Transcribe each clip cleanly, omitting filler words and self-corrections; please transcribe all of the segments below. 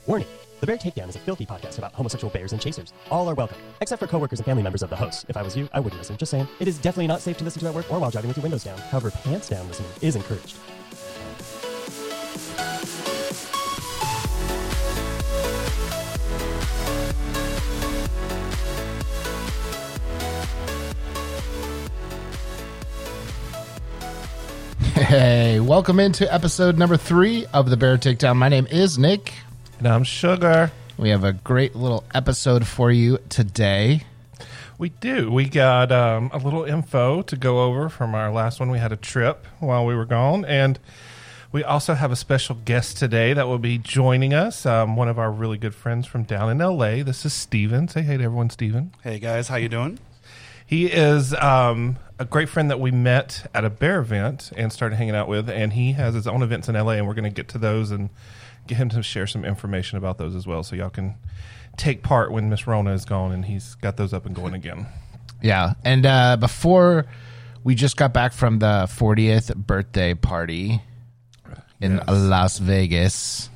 Warning. The Bear Takedown is a filthy podcast about homosexual bears and chasers. All are welcome, except for coworkers and family members of the host. If I was you, I wouldn't listen. Just saying. It is definitely not safe to listen to at work or while driving with your windows down. However, pants down listening is encouraged. Hey, welcome into episode number 3 of the Bear Takedown. My name is Nick. And I'm Sugar. We have a great little episode for you today. We do. We got a little info to go over from our last one. We had a trip while we were gone. And we also have a special guest today that will be joining us. One of our really good friends from down in L.A. This is Steven. Say hey to everyone, Steven. Hey, guys. How you doing? He is a great friend that we met at a bear event and started hanging out with. And he has his own events in L.A. And we're going to get to those and get him to share some information about those as well, so y'all can take part when Miss Rona is gone and he's got those up and going again. Yeah, and before we just got back from the 40th birthday party in Las Vegas,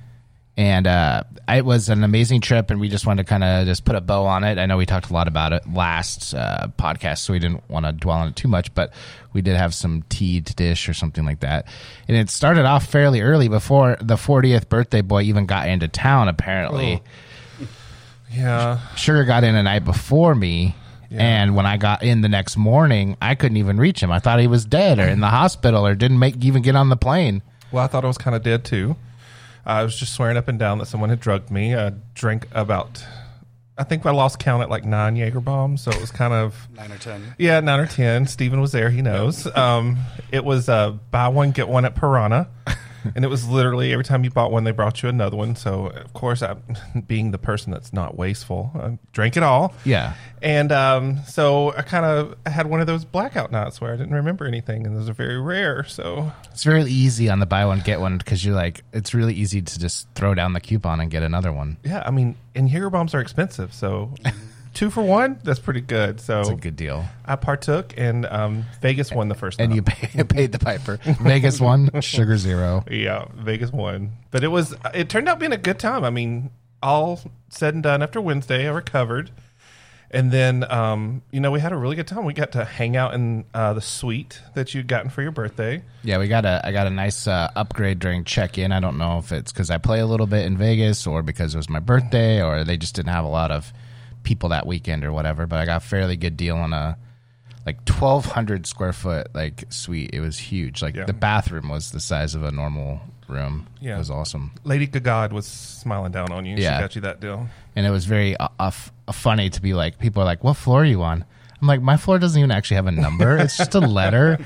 and it was an amazing trip, and we just wanted to kind of just put a bow on it. I know we talked a lot about it last podcast, so we didn't want to dwell on it too much, but we did have some tea to dish or something like that. And it started off fairly early before the 40th birthday boy even got into town, apparently. Oh. Yeah. Sugar got in a night before me, and when I got in the next morning, I couldn't even reach him. I thought he was dead or in the hospital or didn't even get on the plane. Well, I thought I was kind of dead, too. I was just swearing up and down that someone had drugged me. I drank about, I think I lost count at like 9 Jaeger bombs, so it was kind of 9 or 10. Yeah, 9 or 10. Steven was there, he knows. It was buy one, get one at Piranha. And it was literally every time you bought one, they brought you another one. So, of course, I, being the person that's not wasteful, I drank it all. Yeah. And so I had one of those blackout nights where I didn't remember anything, and those are very rare. So it's really easy on the buy one, get one, because you're like, it's really easy to just throw down the coupon and get another one. Yeah, I mean, and Jaeger bombs are expensive, so 2 for 1, that's pretty good. So it's a good deal. I partook, and Vegas won the first time. And you paid the piper. Vegas won, Sugar 0. Yeah, Vegas won. But it turned out being a good time. I mean, all said and done after Wednesday, I recovered. And then, we had a really good time. We got to hang out in the suite that you'd gotten for your birthday. Yeah, I got a nice upgrade during check-in. I don't know if it's because I play a little bit in Vegas or because it was my birthday or they just didn't have a lot of people that weekend or whatever, but I got a fairly good deal on a like 1,200 square foot like suite. It was huge. Like the bathroom was the size of a normal room. Yeah. It was awesome. Lady Gaga was smiling down on you. Yeah. She got you that deal. And it was very funny to be like, people are like, what floor are you on? I'm like, my floor doesn't even actually have a number. It's just a letter.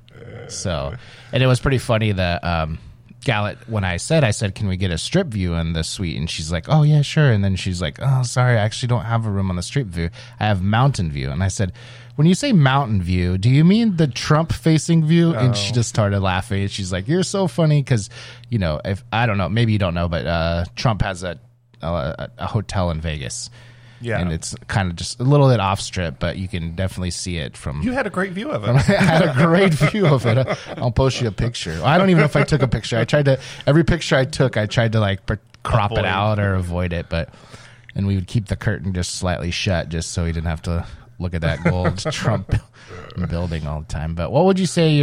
So, and it was pretty funny that Gallet, when I said, can we get a strip view in the suite? And she's like, oh, yeah, sure. And then she's like, oh, sorry, I actually don't have a room on the strip view. I have mountain view. And I said, when you say mountain view, do you mean the Trump-facing view? Oh. And she just started laughing. She's like, you're so funny because, if I don't know, maybe you don't know, but Trump has a hotel in Vegas. Yeah. And it's kind of just a little bit off strip, but you can definitely see it from... You had a great view of it. I had a great view of it. I'll post you a picture. I don't even know if I took a picture. Every picture I took, I tried to like crop it out or avoid it, and we would keep the curtain just slightly shut just so he didn't have to look at that gold Trump building all the time. But what would you say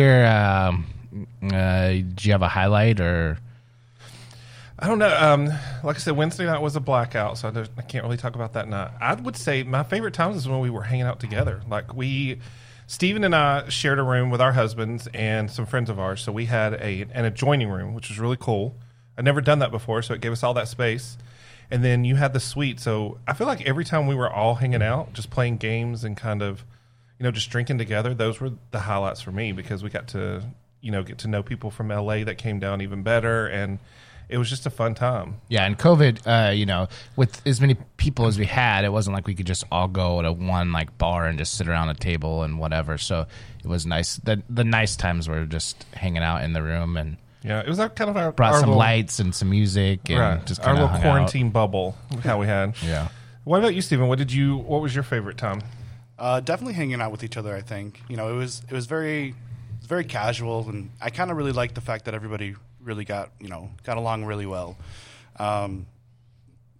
do you have a highlight or... I don't know. Like I said, Wednesday night was a blackout, so I can't really talk about that night. I would say my favorite times is when we were hanging out together. Like Steven and I shared a room with our husbands and some friends of ours, so we had an adjoining room, which was really cool. I'd never done that before, so it gave us all that space. And then you had the suite, so I feel like every time we were all hanging out, just playing games and kind of, just drinking together, those were the highlights for me because we got to, get to know people from L.A. that came down even better, and it was just a fun time. Yeah, and COVID, with as many people as we had, it wasn't like we could just all go to one like bar and just sit around a table and whatever. So it was nice. The nice times were just hanging out in the room and it was kind of brought some little lights and some music and just our little quarantine bubble how we had. Yeah. What about you, Steven? What was your favorite time? Definitely hanging out with each other. I think it was very casual, and I kind of really liked the fact that everybody really got along really well.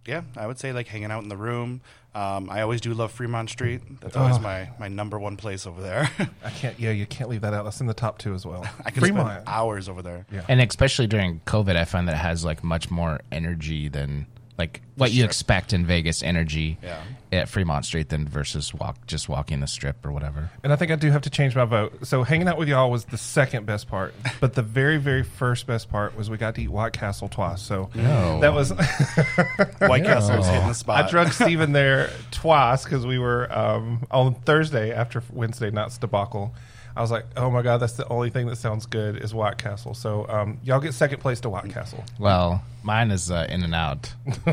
yeah, I would say like hanging out in the room. I always do love Fremont Street. That's always my number one place over there. I can't. Yeah, you can't leave that out. That's in the top 2 as well. I can spend hours over there. Yeah. And especially during COVID, I find that it has like much more energy than like what you expect in Vegas energy at Fremont Street than versus just walking the strip or whatever. And I think I do have to change my vote. So hanging out with y'all was the second best part, but the very, very first best part was we got to eat White Castle twice. So that was White Castle was hitting the spot. I drugged Steven there twice because we were on Thursday after Wednesday night's debacle. I was like, oh my God, that's the only thing that sounds good is White Castle. So y'all get second place to White Castle. Well, mine is In-N-Out.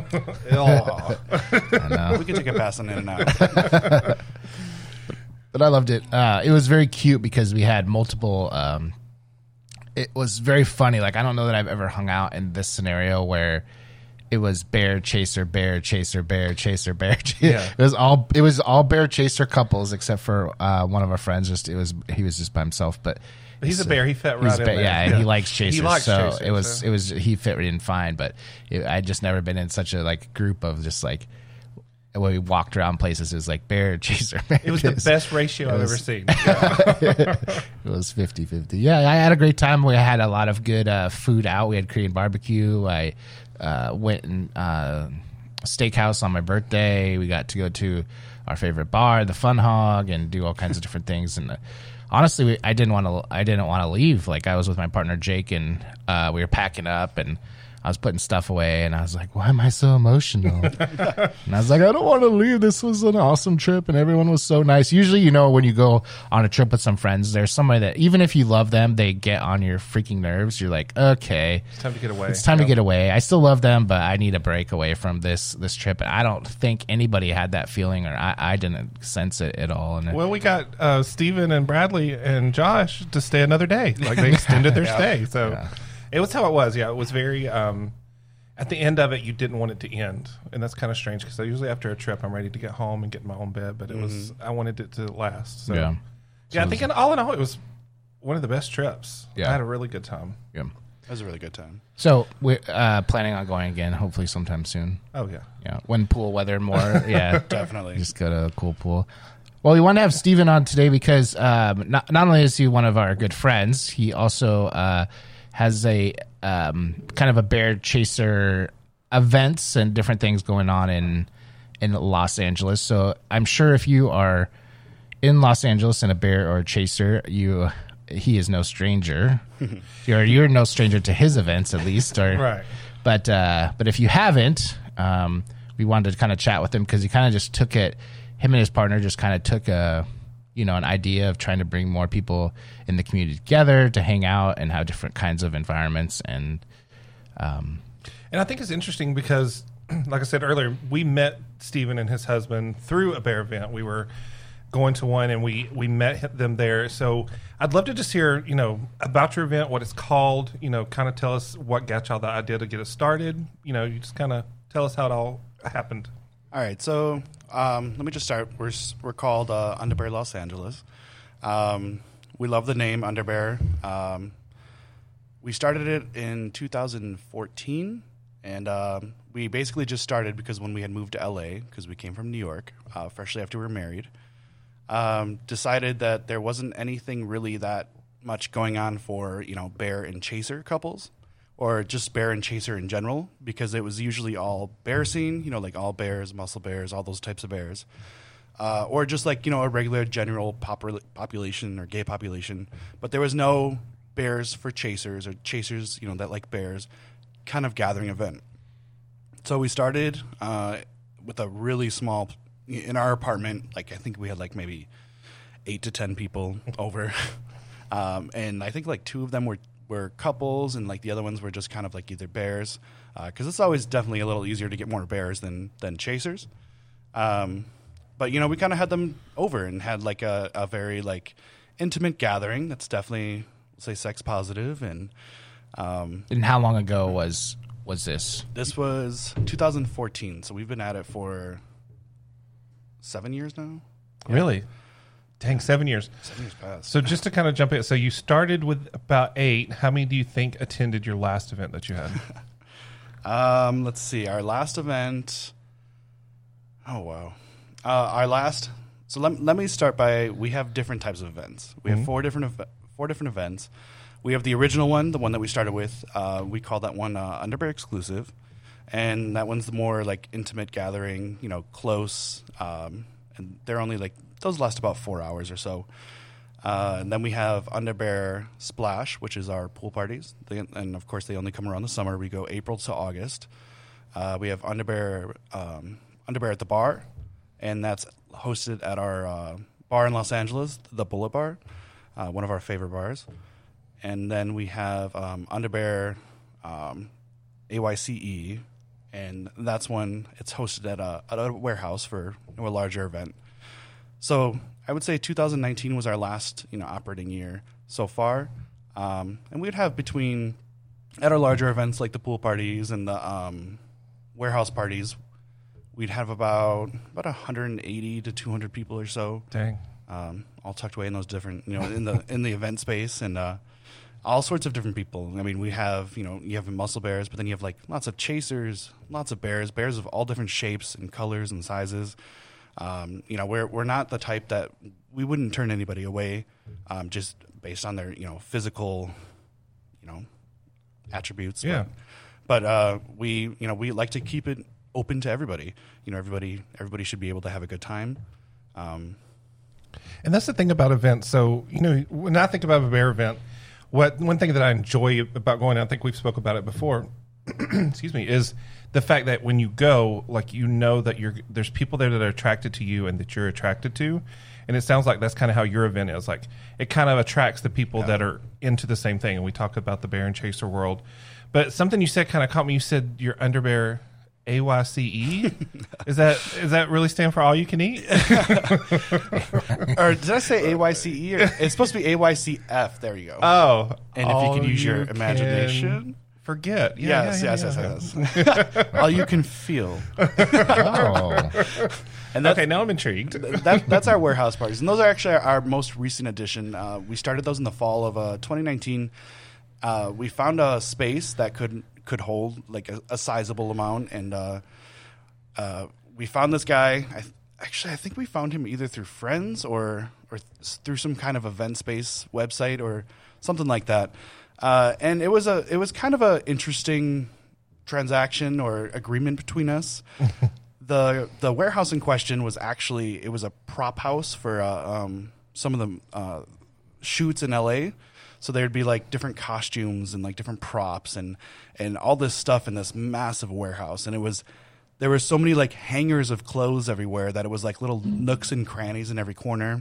Oh. I know. We could take a pass on In-N-Out. But I loved it. It was very cute because we had multiple. It was very funny. Like I don't know that I've ever hung out in this scenario where it was bear chaser, bear chaser, bear chaser, bear chaser. Yeah. It was all bear chaser couples except for one of our friends. He was just by himself, but. He's a bear. He fit right in there. Yeah, and he likes chasers. He likes so chasers, he fit in fine. But I'd just never been in such a like group of just like when we walked around places. It was like bear chaser. Bear it was chaser. the best ratio I've ever seen. It was 50-50. Yeah, I had a great time. We had a lot of good food out. We had Korean barbecue. I went and steakhouse on my birthday. We got to go to our favorite bar, the Fun Hog, and do all kinds of different things. And honestly, I didn't want to leave. Like I was with my partner Jake, and we were packing up, and I was putting stuff away, and I was like, why am I so emotional? And I was like, I don't want to leave. This was an awesome trip, and everyone was so nice. Usually, you know, when you go on a trip with some friends, there's somebody that, even if you love them, they get on your freaking nerves. You're like, okay. It's time to get away. It's time to get away. I still love them, but I need a break away from this trip. And I don't think anybody had that feeling, or I didn't sense it at all. And well, we got Steven and Bradley and Josh to stay another day. Like they extended their stay. So it was how it was. Yeah, it was very at the end of it, you didn't want it to end. And that's kind of strange because usually after a trip, I'm ready to get home and get in my own bed. But it was I wanted it to last. So yeah, I think in all, it was one of the best trips. Yeah. I had a really good time. Yeah. That was a really good time. So we're planning on going again, hopefully sometime soon. Oh, yeah. Yeah, when pool weather more. Yeah, Definitely. Just go to a cool pool. Well, we want to have Steven on today because not only is he one of our good friends, he also has a kind of a bear chaser events and different things going on in Los Angeles. So I'm sure if you are in Los Angeles and a bear or a chaser, he is no stranger. You're no stranger to his events, at least. Right. But if you haven't, we wanted to kind of chat with him because he kind of just took it. Him and his partner just kind of took an idea of trying to bring more people in the community together to hang out and have different kinds of environments. And I think it's interesting because, like I said earlier, we met Steven and his husband through a bear event. We were going to one, and we met them there. So I'd love to just hear, about your event, what it's called, kind of tell us what got y'all the idea to get it started. You just kind of tell us how it all happened. All right, so let me just start. We're called Underbear Los Angeles. We love the name Underbear. We started it in 2014, and we basically just started because when we had moved to LA, because we came from New York, freshly after we were married, decided that there wasn't anything really that much going on for, bear and chaser couples, or just bear and chaser in general, because it was usually all bear scene, like all bears, muscle bears, all those types of bears. Or just like, a regular general population or gay population. But there was no bears for chasers or chasers, that like bears kind of gathering event. So we started with a really small, in our apartment, like I think we had like maybe 8 to 10 people over. And I think like 2 of them were couples, and like the other ones were just kind of like either bears, because it's always definitely a little easier to get more bears than chasers. But we kind of had them over and had like a very like intimate gathering that's definitely, say, sex positive. And how long ago was this? This was 2014, so we've been at it for 7 years now. Really? Dang, 7 years. 7 years past. So just to kind of jump in, so you started with about 8. How many do you think attended your last event that you had? Let's see. Our last event, Oh, wow. Our last... So let me start by... We have different types of events. We have four different events. We have the original one, the one that we started with. We call that one Underbear Exclusive. And that one's the more like intimate gathering, close. And they're only like... Those last about 4 hours or so. And then we have Underbear Splash, which is our pool parties. And, of course, they only come around the summer. We go April to August. We have Underbear at the Bar, and that's hosted at our bar in Los Angeles, the Bullet Bar, one of our favorite bars. And then we have Underbear AYCE, and that's when it's hosted at a warehouse for a larger event. So I would say 2019 was our last operating year so far. And we'd have at our larger events like the pool parties and the warehouse parties, we'd have about 180 to 200 people or so. Dang. All tucked away in those different, in the event space, and all sorts of different people. I mean, we have, you have muscle bears, but then you have like lots of chasers, lots of bears of all different shapes and colors and sizes. We're not the type that we wouldn't turn anybody away, just based on their, physical, attributes. Yeah. But we like to keep it open to everybody. Everybody should be able to have a good time. And that's the thing about events. So, when I think about a bear event, one thing that I enjoy about going, I think we've spoke about it before, excuse me, is the fact that when you go, like, that there's people there that are attracted to you and that you're attracted to. And it sounds like that's kind of how your event is. Like, it kind of attracts the people that are into the same thing. And we talk about the bear and chaser world. But something you said kind of caught me. You said you're Underbear AYCE. Is that really stand for all you can eat? Or did I say AYCE? Or, it's supposed to be AYCF. There you go. Oh. And if you can use your imagination. Forget. Yes. All you can feel. Oh. And okay, now I'm intrigued. That's our warehouse parties. And those are actually our most recent addition. We started those in the fall of 2019. We found a space that could hold like a sizable amount, and we found this guy. I think we found him either through friends or through some kind of event space website or something like that. And it was kind of a interesting transaction or agreement between us. The warehouse in question was actually a prop house for some of the shoots in LA. So there'd be like different costumes and like different props and all this stuff in this massive warehouse. And there were so many like hangers of clothes everywhere that it was like little nooks and crannies in every corner.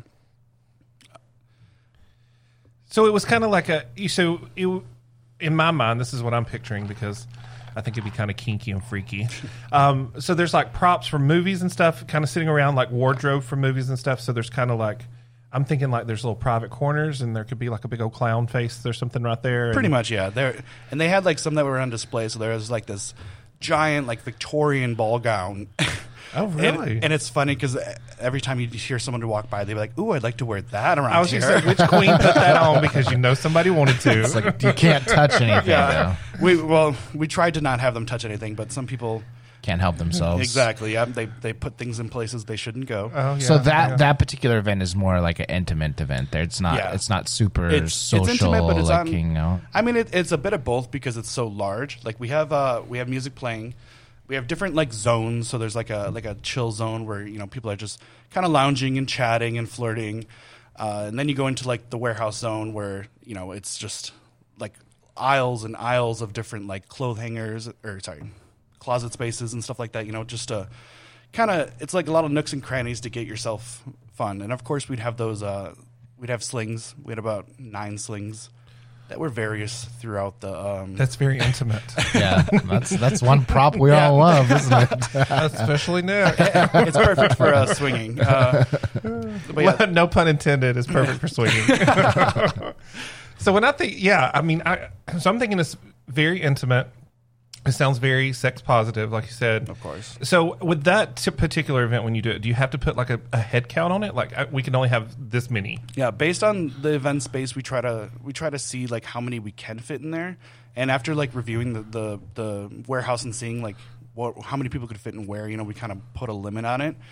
So it was kind of like in my mind, this is what I'm picturing because I think it'd be kind of kinky and freaky. So there's like props from movies and stuff kind of sitting around, like wardrobe from movies and stuff. So there's kind of like, I'm thinking like there's little private corners and there could be like a big old clown face. There's something right there. Pretty much, yeah. And they had like some that were on display. So there was like this giant like Victorian ball gown. Oh, really? And it's funny because every time you hear someone to walk by, they'd be like, "Ooh, I'd like to wear that around I was here." just saying, which queen put that on because somebody wanted to. It's like you can't touch anything. Yeah. Though. We tried to not have them touch anything, but some people Can't help themselves. Exactly. Yeah, they put things in places they shouldn't go. Oh, yeah, So that particular event is more like an intimate event. There, it's not. Yeah. It's not super It's social. intimate, but it's like, on. I mean, it's a bit of both because it's so large. Like we have music playing. We have different like zones. So there's like a chill zone where people are just kind of lounging and chatting and flirting, and then you go into like the warehouse zone where it's just like aisles and aisles of different like closet spaces and stuff like that. Just to kind of, it's like a lot of nooks and crannies to get yourself fun. And of course, we'd have those. We'd have slings. We had about 9 slings that were various throughout the. That's very intimate. Yeah, that's one prop we all love, isn't it? Especially Nick. It's perfect for swinging. But yeah. No pun intended. It's perfect for swinging. So when I think, I'm thinking it's very intimate. It sounds very sex positive, like you said. Of course. So with that particular event, when you do it, do you have to put like a head count on it? Like we can only have this many. Yeah, based on the event space, we try to see like how many we can fit in there. And after like reviewing the warehouse and seeing like how many people could fit in where. We kind of put a limit on it.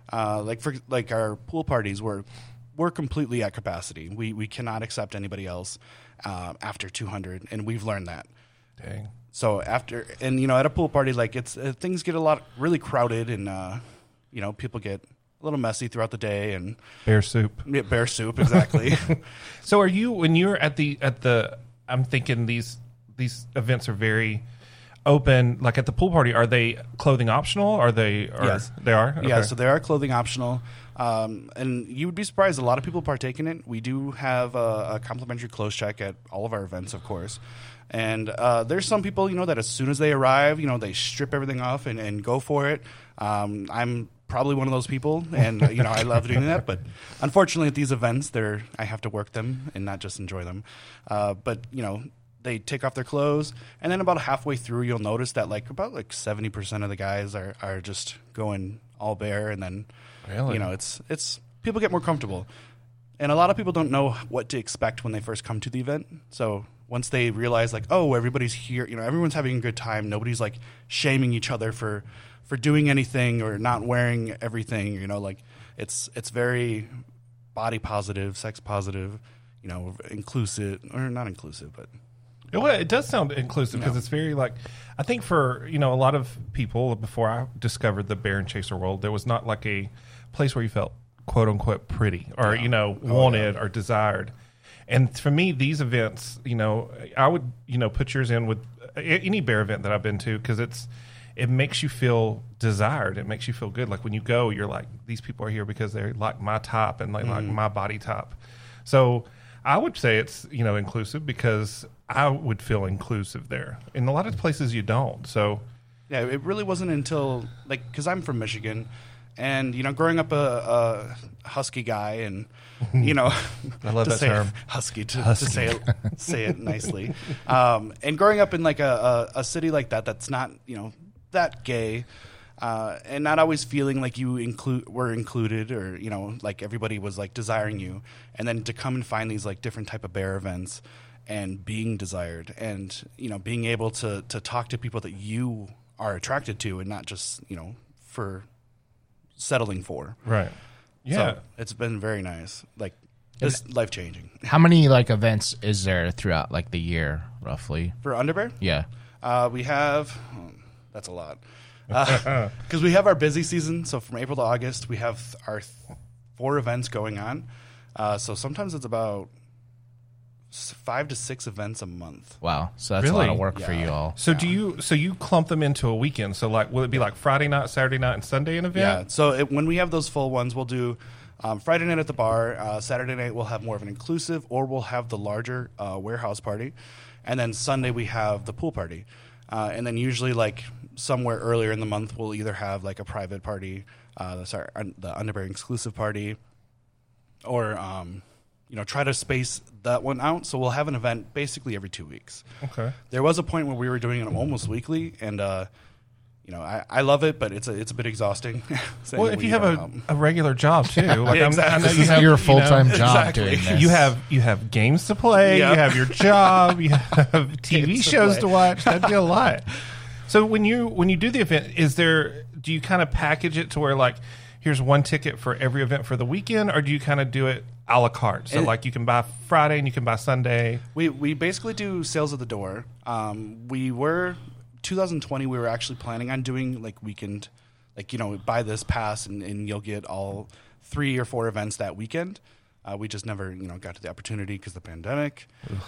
Like our pool parties, we're completely at capacity. We cannot accept anybody else after 200, and we've learned that. Dang. So at a pool party, like things get really crowded, and people get a little messy throughout the day, and Bear soup. yeah, bear soup, exactly. So are you, when you're at the I'm thinking these events are very open, like at the pool party, are they clothing optional? Yes. They are? Okay. Yeah, so they are clothing optional. And you would be surprised, a lot of people partake in it. We do have a complimentary clothes check at all of our events, of course. And there's some people, that as soon as they arrive, they strip everything off and go for it. I'm probably one of those people, and I love doing that. But unfortunately, at these events, I have to work them and not just enjoy them. But they take off their clothes, and then about halfway through, you'll notice that about 70% of the guys are just going all bare, and then Really? it's people get more comfortable, and a lot of people don't know what to expect when they first come to the event. So once they realize everybody's here, everyone's having a good time, nobody's shaming each other for doing anything or not wearing everything, it's very body positive, sex positive, inclusive, or not inclusive, but It does sound inclusive because it's very I think for a lot of people, before I discovered the bear and chaser world, there was not a place where you felt quote unquote pretty or wanted or desired. And for me, these events, I would put yours in with any bear event that I've been to, because it makes you feel desired. It makes you feel good. Like when you go, you're like, these people are here because they like my top and like my body top. So I would say it's inclusive, because I would feel inclusive there. In a lot of places you don't. So yeah, it really wasn't until because I'm from Michigan, and growing up a husky guy, and I love that term, husky, to say it nicely, and growing up in a city like that's not that gay. And not always feeling like you were included, or everybody was desiring you, and then to come and find these different type of bear events and being desired, and being able to talk to people that you are attracted to, and not just for settling for. right, yeah. So it's been very nice, it's life changing. How many events is there throughout the year roughly? For Underbear, Yeah. we have that's a lot. Because we have our busy season, so from April to August, we have our 4 events going on. So sometimes it's about 5 to 6 events a month. Wow. So that's a lot Really? of work for you all. So do you clump them into a weekend? So will it be Friday night, Saturday night, and Sunday an event? Yeah. So when we have those full ones, we'll do Friday night at the bar. Saturday night we'll have more of an inclusive, or we'll have the larger warehouse party, and then Sunday we have the pool party, and then usually somewhere earlier in the month we'll either have a private party, the Underbear exclusive party, or try to space that one out. So we'll have an event basically every 2 weeks. Okay. There was a point where we were doing it almost weekly, and I love it, but it's a bit exhausting. Well, if you have a regular job too, Exactly. I know This you is have your full-time job exactly. doing this. you have games to play, Yeah. you have your job, you have TV Games to shows play. to watch. That'd be a lot. So when you do the event, do you kind of package it to where here's one ticket for every event for the weekend, or do you kind of do it a la carte? So you can buy Friday and you can buy Sunday. We basically do sales at the door. 2020 we were actually planning on doing weekend, buy this pass and you'll get all 3 or 4 events that weekend. We just never got to the opportunity because of the pandemic.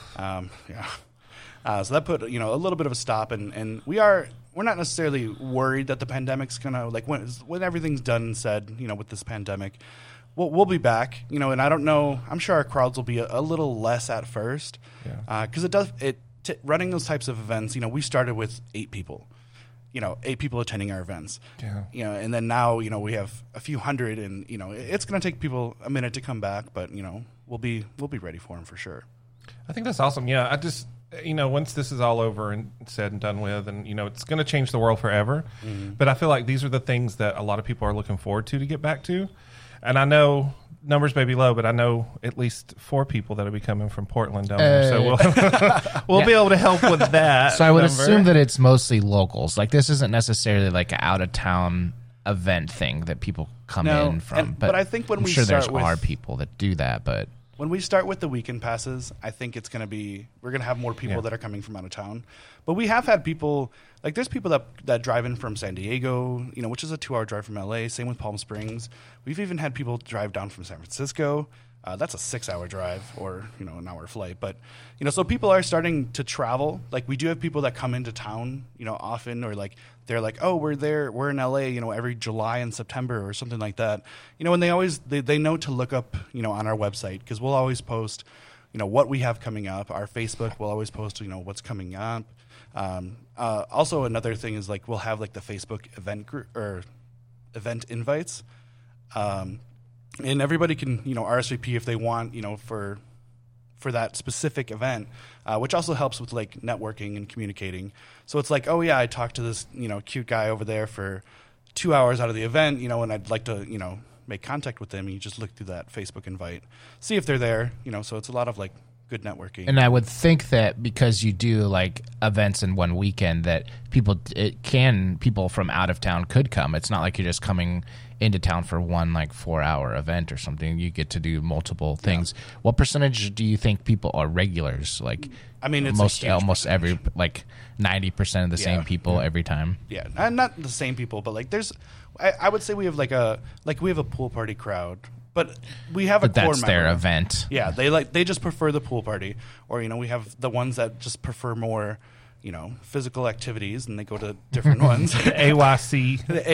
So that put a little bit of a stop, and we're not necessarily worried that the pandemic's gonna when everything's done and said with this pandemic, we'll be back, and I don't know, I'm sure our crowds will be a little less at first, because running those types of events, we started with 8 people, 8 people attending our events, and then now we have a few hundred, and it's going to take people a minute to come back, but we'll be ready for them for sure. I think that's awesome. Yeah, I just once this is all over and said and done with, and it's going to change the world forever. But I feel like these are the things that a lot of people are looking forward to get back to. And I know numbers may be low, but I know at least 4 people that will be coming from Portland down there. So we'll be able to help with that. So I would assume that it's mostly locals. Like this isn't necessarily like an out of town event thing that people come in from. But I think when I'm we sure start there are people that do that, but when we start with the weekend passes, I think it's going to be, we're going to have more people that are coming from out of town. But we have had people, like there's people that drive in from San Diego, which is a 2-hour drive from LA. Same with Palm Springs. We've even had people drive down from San Francisco. That's a 6-hour drive or, an hour flight. But, so people are starting to travel. Like we do have people that come into town, often, or like they're like, oh, we're in LA, every July and September or something like that. And they know to look up, on our website, because we'll always post, what we have coming up. Our Facebook will always post, what's coming up. Also another thing is like, we'll have like the Facebook event group or event invites. And everybody can, RSVP if they want, for that specific event, which also helps with like networking and communicating. So it's like, oh yeah, I talked to this, cute guy over there for 2 hours out of the event, and I'd like to, make contact with them. You just look through that Facebook invite, see if they're there, so it's a lot of like good networking. And I would think that because you do like events in one weekend that people from out of town could come. It's not like you're just coming into town for one like 4-hour event or something. You get to do multiple things. Yeah. What percentage do you think people are regulars? Like, I mean, it's almost every, like 90% of the same people every time. Yeah, not the same people, but like I would say we have we have a pool party crowd. But we have a core member. That's their event. Yeah, they just prefer the pool party, or we have the ones that just prefer more, physical activities, and they go to different ones. The AYC, the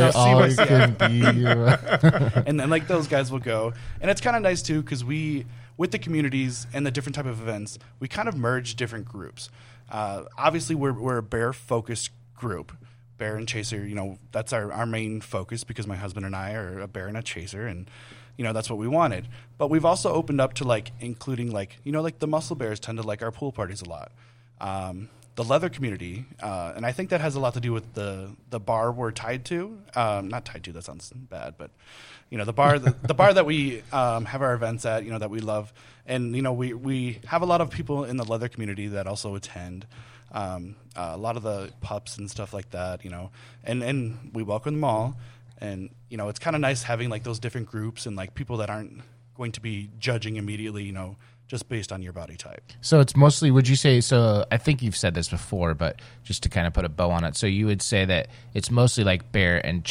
AYC, and then like those guys will go, and it's kind of nice too because with the communities and the different type of events, we kind of merge different groups. Obviously, we're a bear focused group. Bear and chaser, that's our main focus because my husband and I are a bear and a chaser, and that's what we wanted. But we've also opened up to like including like like the muscle bears tend to like our pool parties a lot. The leather community, and I think that has a lot to do with the bar we're tied to. Not tied to, that sounds bad, but the bar the bar that we have our events at, that we love, and we have a lot of people in the leather community that also attend. A lot of the pups and stuff like that, and we welcome them all. And, it's kind of nice having like those different groups and like people that aren't going to be judging immediately, just based on your body type. So it's mostly, would you say, so I think you've said this before, but just to kind of put a bow on it. So you would say that it's mostly like bears and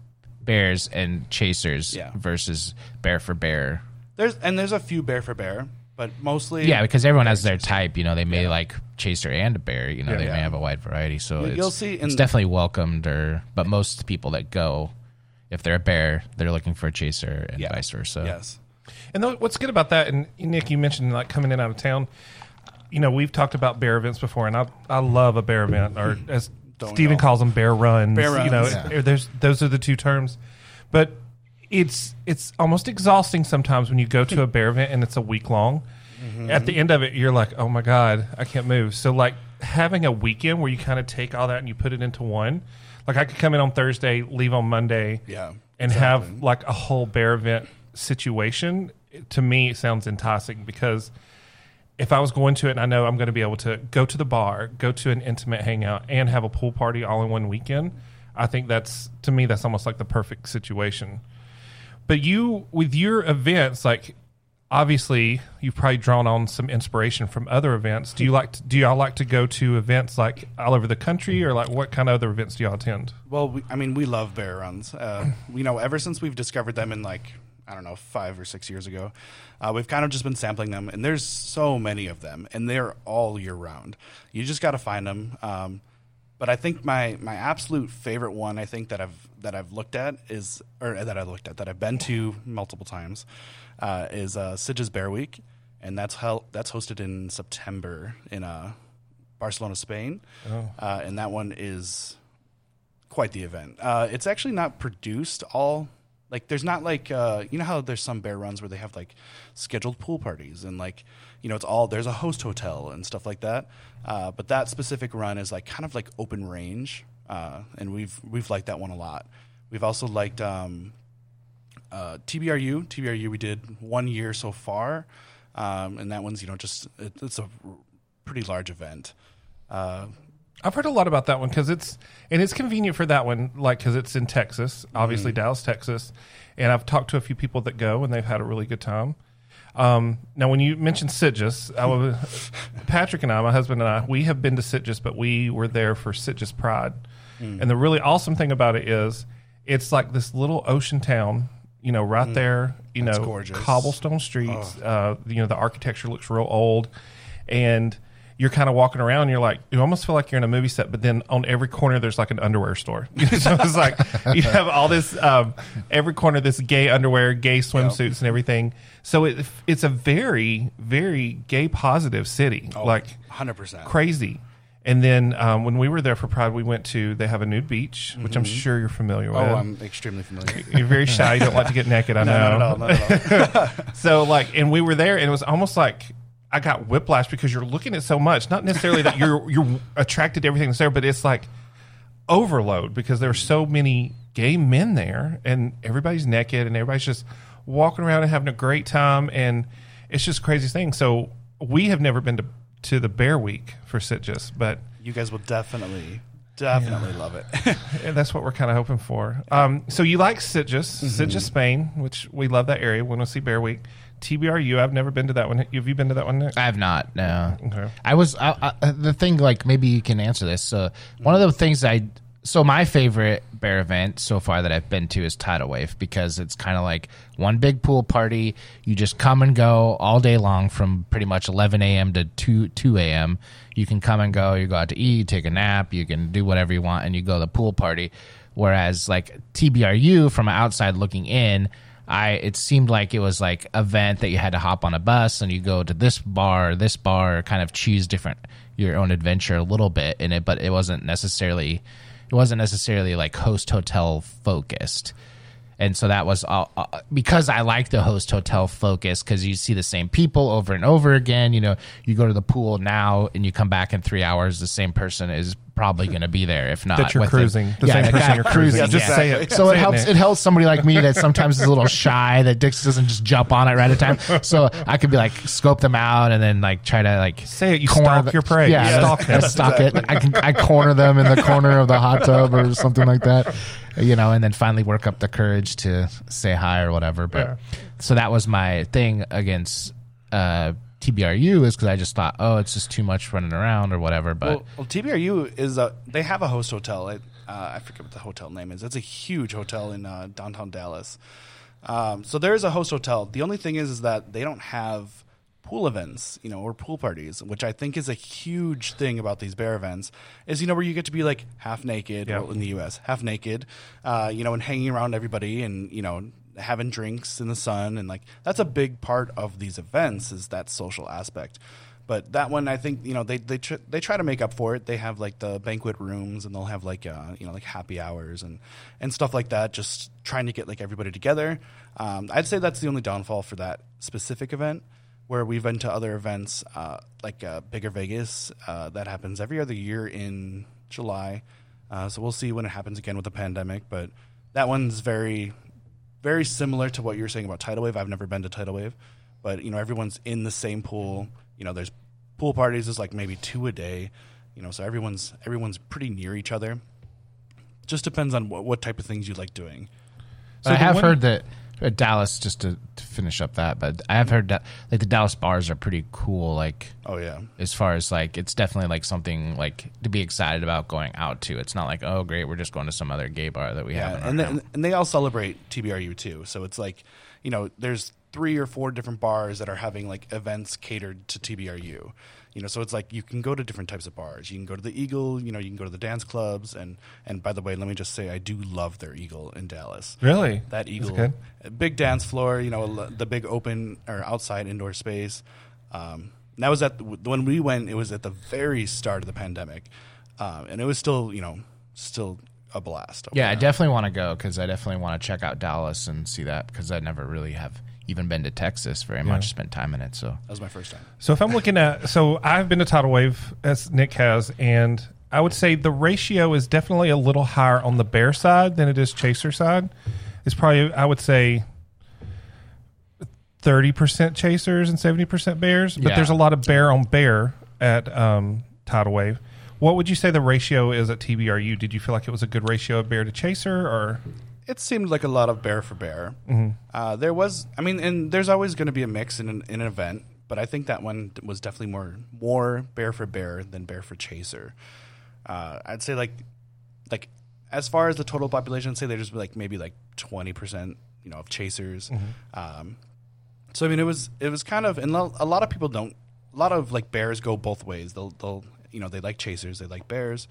chasers versus bear for bear. There's a few bear for bear. But mostly, because everyone has their type. They may like chaser and a bear. They may have a wide variety. So you'll see. It's definitely welcomed. But most people that go, if they're a bear, they're looking for a chaser, and vice versa. Yes. And what's good about that, and Nick, you mentioned like coming in out of town. We've talked about bear events before, and I love a bear event, or as Steven calls them, bear runs. Bear runs. Those are the two terms, but. It's almost exhausting sometimes when you go to a bear event and it's a week long. Mm-hmm. At the end of it, you're like, oh my God, I can't move. So like having a weekend where you kind of take all that and you put it into one. Like I could come in on Thursday, leave on Monday, and have like a whole bear event situation. To me, it sounds enticing because if I was going to it and I know I'm going to be able to go to the bar, go to an intimate hangout, and have a pool party all in one weekend, I think that's almost like the perfect situation. But you, with your events, like obviously you've probably drawn on some inspiration from other events. Do y'all like to go to events like all over the country, or like what kind of other events do y'all attend? Well, we love bear runs. Ever since we've discovered them in like, I don't know, 5 or 6 years ago, we've kind of just been sampling them, and there's so many of them, and they're all year round. You just got to find them. But I think my absolute favorite one, I think that I've looked at that I've been to multiple times, is Sitges Bear Week, and that's hosted in September in Barcelona, Spain, and that one is quite the event. It's actually not produced all. Like, there's not like, how there's some bear runs where they have like scheduled pool parties and like, it's all, there's a host hotel and stuff like that. But that specific run is like kind of like open range. And we've liked that one a lot. We've also liked, TBRU, we did 1 year so far, and that one's it's a pretty large event. I've heard a lot about that one because it's convenient for that one, like because it's in Texas, obviously Dallas, Texas, and I've talked to a few people that go and they've had a really good time. Now, when you mentioned Sitges, Patrick and I, my husband and I, we have been to Sitges, but we were there for Sitges Pride, and the really awesome thing about it is it's like this little ocean town, right there, That's gorgeous. cobblestone streets. The architecture looks real old, and you're kind of walking around and you're like, you almost feel like you're in a movie set, but then on every corner there's like an underwear store. So it's like you have all this, every corner, this gay underwear, gay swimsuits and everything. So it's a very, very gay positive city, like 100%. crazy. And then when we were there for Pride, they have a nude beach, which I'm sure you're familiar with. Oh, I'm extremely familiar. You're very shy. You don't like to get naked, I know. No, not at all. So and we were there and it was almost like, I got whiplash because you're looking at so much. Not necessarily that you're attracted to everything that's there, but it's like overload because there are so many gay men there, and everybody's naked, and everybody's just walking around and having a great time, and it's just crazy thing. So we have never been to the Bear Week for Sitges, but you guys will definitely love it. and that's what we're kind of hoping for. So you like Sitges, Spain, which we love that area. We want to see Bear Week. TBRU, I've never been to that one. Have you been to that one, Nick? I have not, no. Okay. The thing, like, maybe you can answer this. One of the things my favorite bear event so far that I've been to is Tidal Wave, because it's kind of like one big pool party. You just come and go all day long from pretty much 11 a.m. to 2 a.m. You can come and go. You go out to eat, take a nap. You can do whatever you want, and you go to the pool party. Whereas, like, TBRU, from outside looking in, it seemed like it was like an event that you had to hop on a bus and you go to this bar, kind of choose your own adventure a little bit in it, but it wasn't necessarily like host hotel focused. And so that was because I like the host hotel focus, because you see the same people over and over again. You go to the pool now and you come back in 3 hours, the same person is probably going to be there. If not, that you're cruising. The same person you're cruising. Just say it. So it helps somebody like me that sometimes is a little shy, that Dix doesn't just jump on it right at a time. So I could be like, scope them out and then like try to like say it. You stalk your prey. Yeah, stalk it. I corner them in the corner of the hot tub or something like that. And then finally work up the courage to say hi or whatever. But so that was my thing against TBRU, is because I just thought, it's just too much running around or whatever. But well TBRU is they have a host hotel. I forget what the hotel name is. It's a huge hotel in downtown Dallas. So there is a host hotel. The only thing is that they don't have pool events, or pool parties, which I think is a huge thing about these bear events, is, where you get to be like half naked, well, in the U.S., half naked, and hanging around everybody and, having drinks in the sun. And like, that's a big part of these events, is that social aspect. But that one, I think, they try to make up for it. They have like the banquet rooms, and they'll have like, like happy hours and stuff like that, just trying to get like everybody together. I'd say that's the only downfall for that specific event. Where we've been to other events like Bigger Vegas, that happens every other year in July. So we'll see when it happens again with the pandemic. But that one's very, very similar to what you're saying about Tidal Wave. I've never been to Tidal Wave, but everyone's in the same pool. There's pool parties. There's like maybe 2 a day. So everyone's pretty near each other. Just depends on what type of things you like doing. So I have heard that. Dallas, just to finish up that, but I have heard that like the Dallas bars are pretty cool. Like, oh yeah, as far as like, it's definitely like something like to be excited about going out to. It's not like, oh great, we're just going to some other gay bar that we have. And they all celebrate TBRU too. So it's like, there's 3 or 4 different bars that are having like events catered to TBRU. So it's like you can go to different types of bars. You can go to the Eagle, you can go to the dance clubs. And by the way, let me just say, I do love their Eagle in Dallas. Really? That Eagle. That's good. Big dance floor, the big open or outside indoor space. And that was when we went, it was at the very start of the pandemic. And it was still a blast. Yeah, I definitely want to go, because I definitely want to check out Dallas and see that, because I never really have even been to Texas very much, spent time in it. So that was my first time. So if I'm looking at, I've been to Tidal Wave, as Nick has, and I would say the ratio is definitely a little higher on the bear side than it is chaser side. It's probably, I would say, 30% chasers and 70% bears, but there's a lot of bear on bear at Tidal Wave. What would you say the ratio is at TBRU? Did you feel like it was a good ratio of bear to chaser, or? It seemed like a lot of bear for bear. There was, I mean, and there's always going to be a mix in an event, but I think that one was definitely more bear for bear than bear for chaser. I'd say like as far as the total population, I'd say there's like maybe like 20%, of chasers. So I mean, it was kind of, and a lot of people don't. A lot of like bears go both ways. They'll they like chasers, they like bears.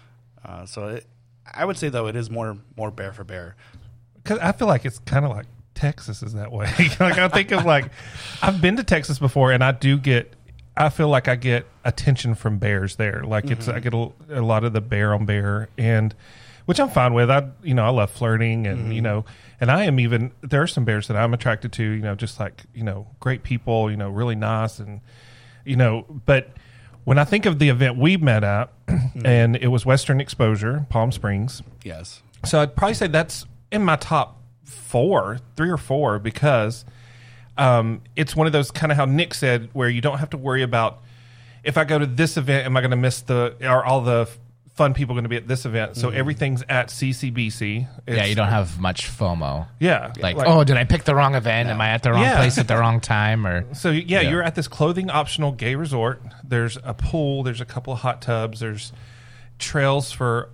I would say though it is more bear for bear. Because I feel like it's kind of like Texas is that way. Like I think of like I've been to Texas before, and I feel like I get attention from bears there. Like I get a lot of the bear on bear, and which I'm fine with. I love flirting, and and I am even. There are some bears that I'm attracted to. Just like great people. Really nice, and but. When I think of the event we met at, and it was Western Exposure, Palm Springs. Yes. So I'd probably say that's in my top 3 or 4, because it's one of those kind of how Nick said, where you don't have to worry about if I go to this event, am I going to miss all the fun people going to be at this event? So everything's at CCBC. You don't have much FOMO. Yeah. Like, oh, did I pick the wrong event? Am I at the wrong place at the wrong time? Or So, you're at this clothing optional gay resort. There's a pool. There's a couple of hot tubs. There's trails for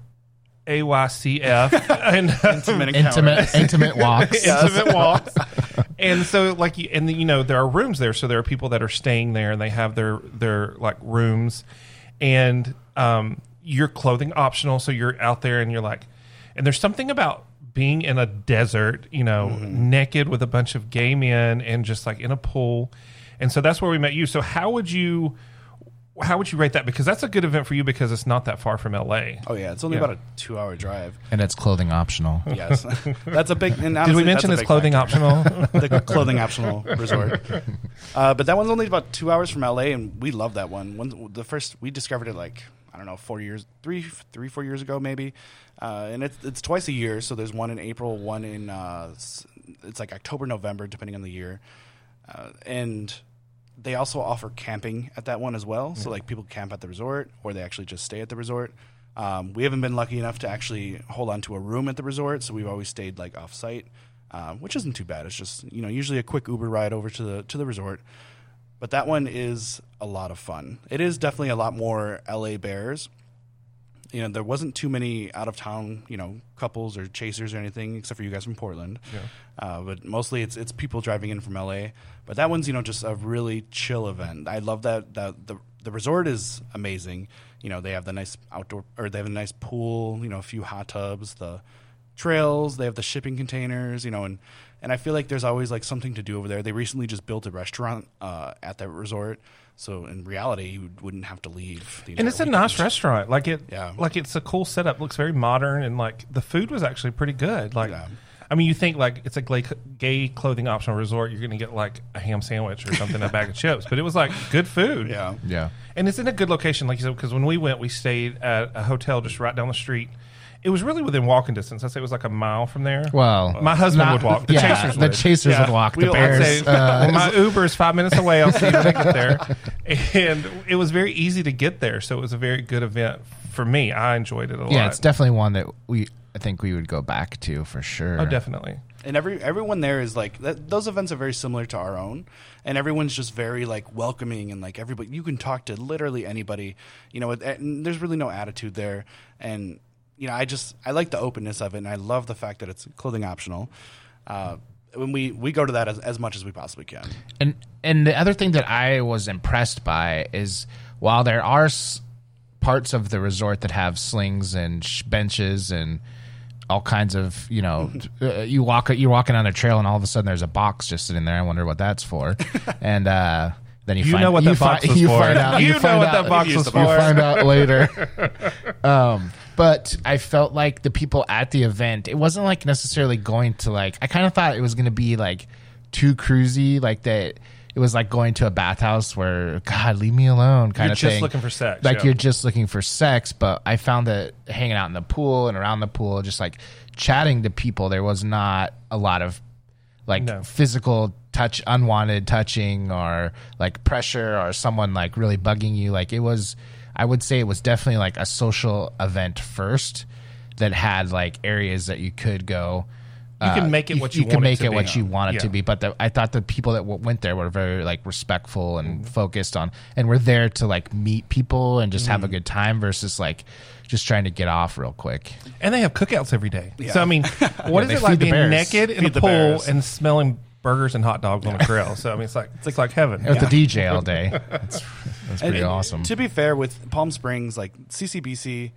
AYCF. and intimate walks. Intimate walks. And so, there are rooms there. So there are people that are staying there, and they have their like rooms. And you're clothing optional, so you're out there and you're like, and there's something about being in a desert, naked with a bunch of gay men and just like in a pool. And so that's where we met you. So how would you rate that? Because that's a good event for you because it's not that far from LA. Oh yeah, it's only about a 2-hour drive. And it's clothing optional. Yes. That's a big, and honestly, did we mention it's clothing optional? The clothing optional resort. But that one's only about 2 hours from LA, and we love that one. We discovered it like, I don't know, 4 years, 4 years ago maybe, and it's twice a year. So there's one in April, one in it's like October, November, depending on the year, and they also offer camping at that one as well. So like people camp at the resort, or they actually just stay at the resort. We haven't been lucky enough to actually hold on to a room at the resort, so we've always stayed like off site, which isn't too bad. It's just usually a quick Uber ride over to the resort. But that one is a lot of fun. It is definitely a lot more LA bears. There wasn't too many out of town, couples or chasers or anything, except for you guys from Portland. Yeah. But mostly it's people driving in from LA. But that one's just a really chill event. I love that the resort is amazing. They have the nice outdoor, or they have a nice pool. A few hot tubs, the trails. They have the shipping containers. And I feel like there's always like something to do over there. They recently just built a restaurant at that resort, so in reality, you wouldn't have to leave. And it's a nice restaurant. Like it's a cool setup. Looks very modern, and like the food was actually pretty good. Like, I mean, you think like it's a gay clothing optional resort, you're going to get like a ham sandwich or something, a bag of chips, but it was like good food. Yeah. And it's in a good location, like you said, because when we went, we stayed at a hotel just right down the street. It was really within walking distance. I'd say it was like a mile from there. Well, my husband would walk. The Chasers would walk. The Bears. My Uber is 5 minutes away. I'll see you when I get there. And it was very easy to get there, so it was a very good event for me. I enjoyed it a lot. Yeah, it's definitely one that I think we would go back to for sure. Oh, definitely. And everyone there is like those events are very similar to our own, and everyone's just very like welcoming, and like everybody, you can talk to literally anybody. And there's really no attitude there, and I like the openness of it, and I love the fact that it's clothing optional. When we go to that as much as we possibly can. And the other thing that I was impressed by is while there are parts of the resort that have slings and benches and all kinds of, you're walking on a trail and all of a sudden there's a box just sitting there. I wonder what that's for. And then you find what that box was for. You know what that box was for. You find out later. But I felt like the people at the event, it wasn't like necessarily going to like, I kind of thought it was going to be like too cruisy, like that. It was like going to a bathhouse where, God, leave me alone kind of thing. You're just looking for sex. Like you're just looking for sex. But I found that hanging out in the pool and around the pool, just like chatting to people, there was not a lot of like No. physical touch, unwanted touching, or like pressure, or someone like really bugging you. Like it was, I would say it was definitely like a social event first that had like areas that you could go. You can make it what you want can it make to it be. what you want it Yeah. to be. But I thought the people that went there were very like respectful and focused on, and were there to like meet people and just have a good time versus like just trying to get off real quick. And they have cookouts every day. Yeah. So I mean, what is they it like feed the being bears. naked in a Feed the pool bears. and smelling burgers and hot dogs on a grill? So I mean, it's like heaven. With the DJ all day. That's pretty And awesome. To be fair, with Palm Springs, like CCBC,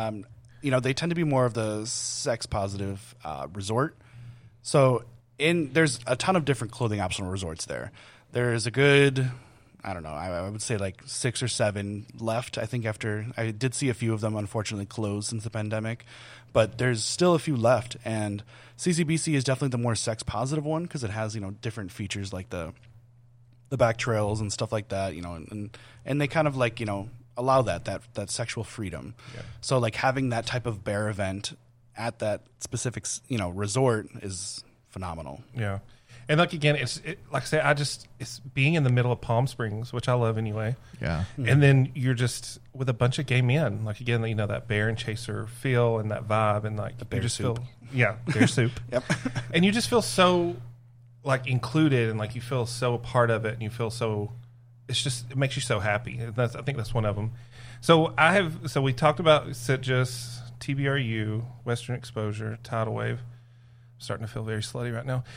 they tend to be more of the sex positive resort. So there's a ton of different clothing optional resorts there. There's a good, I don't know, I would say like 6 or 7 left. I think after I did see a few of them unfortunately closed since the pandemic, but there's still a few left. And CCBC is definitely the more sex positive one because it has different features like the back trails and stuff like that. And they kind of like allow that sexual freedom. Yeah. So like having that type of bear event at that specific resort is phenomenal. Yeah. And like again, like I say, it's being in the middle of Palm Springs, which I love anyway. Yeah. And then you're just with a bunch of gay men, like again, that bear and chaser feel and that vibe, and like bear you just soup. bear soup. Yep. And you just feel so like included, and like you feel so a part of it, and you feel so. It makes you so happy. I think that's one of them. So we talked about Sitges, TBRU, Western Exposure, Tidal Wave. I'm starting to feel very slutty right now.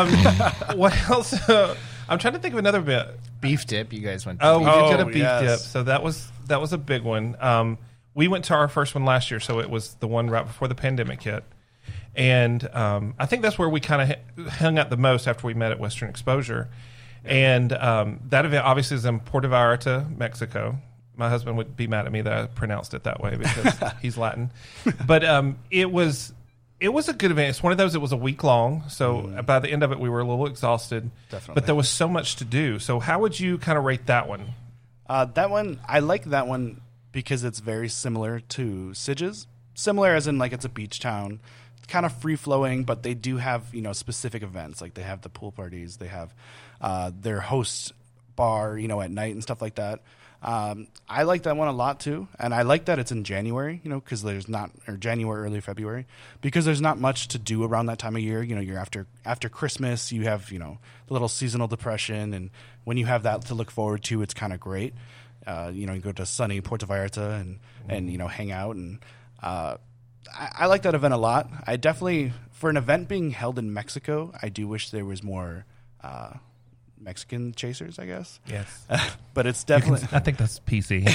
What else? I'm trying to think of another bit. Beef dip, you guys went to. Oh, we beef. did get a beef yes. dip. So that was a big one. We went to our first one last year, so it was the one right before the pandemic hit. And I think that's where we kind of hung out the most after we met at Western Exposure. And that event obviously is in Puerto Vallarta, Mexico. My husband would be mad at me that I pronounced it that way because he's Latin. But it was a good event. It's one of those. It was a week long, so by the end of it, we were a little exhausted. Definitely. But there was so much to do. So how would you kind of rate that one? That one, I like that one because it's very similar to Sitges. Similar as in like it's a beach town. It's kind of free flowing, but they do have specific events. Like they have the pool parties. They have their host bar at night and stuff like that. I like that one a lot too, and I like that it's in January, because there's not, or January, early February, because there's not much to do around that time of year. You're after Christmas, you have the little seasonal depression, and when you have that to look forward to, it's kind of great. You go to sunny Puerto Vallarta and hang out, and I like that event a lot. I definitely, for an event being held in Mexico, I do wish there was more Mexican chasers, I guess. Yes. But it's definitely. I think that's PC.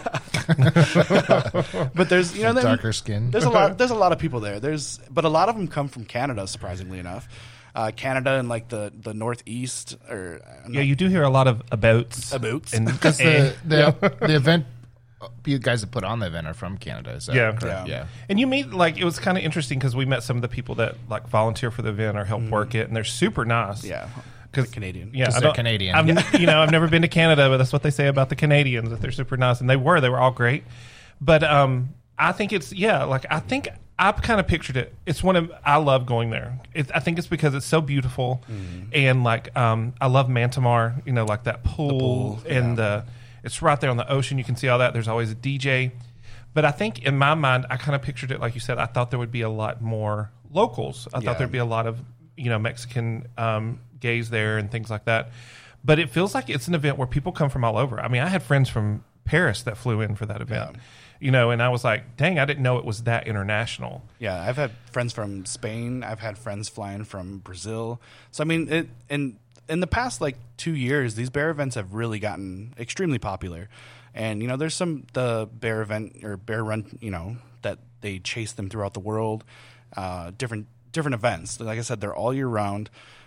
But there's darker skin. There's a lot of people there. But a lot of them come from Canada, surprisingly enough. Canada and like the Northeast, or Yeah, you do hear a lot of abouts. And Because the event, you guys that put on the event are from Canada. Is that Yeah. correct? Yeah. Yeah. And you meet, like, it was kind of interesting because we met some of the people that like volunteer for the event or help work it, and they're super nice. yeah, 'Cause- Canadian. Yeah, 'Cause I they're don't- Canadian. I've never been to Canada, but that's what they say about the Canadians, that they're super nice, and they were all great. But I think I've kind of pictured it. It's I love going there. I think it's because it's so beautiful, and like I love Mantamar. Like that pool, and it's right there on the ocean. You can see all that. There's always a DJ. But I think in my mind, I kind of pictured it like you said. I thought there would be a lot more locals. I thought there'd be a lot of Mexican gays there and things like that. But it feels like it's an event where people come from all over. I mean, I had friends from Paris that flew in for that event. And I was like, dang, I didn't know it was that international. Yeah, I've had friends from Spain. I've had friends flying from Brazil. So I mean, in the past like 2 years, these bear events have really gotten extremely popular. And there's the bear event or bear run, that they chase them throughout the world. Different events. Like I said, they're all year round.